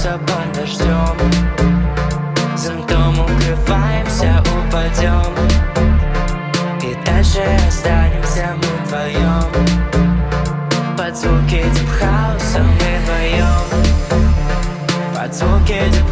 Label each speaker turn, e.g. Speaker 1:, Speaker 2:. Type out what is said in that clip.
Speaker 1: остаются под дождем. Зонтом укрываемся, упадем, и дальше останемся мы вдвоем. Под звуки дип-хауса мы вдвоем. Под звуки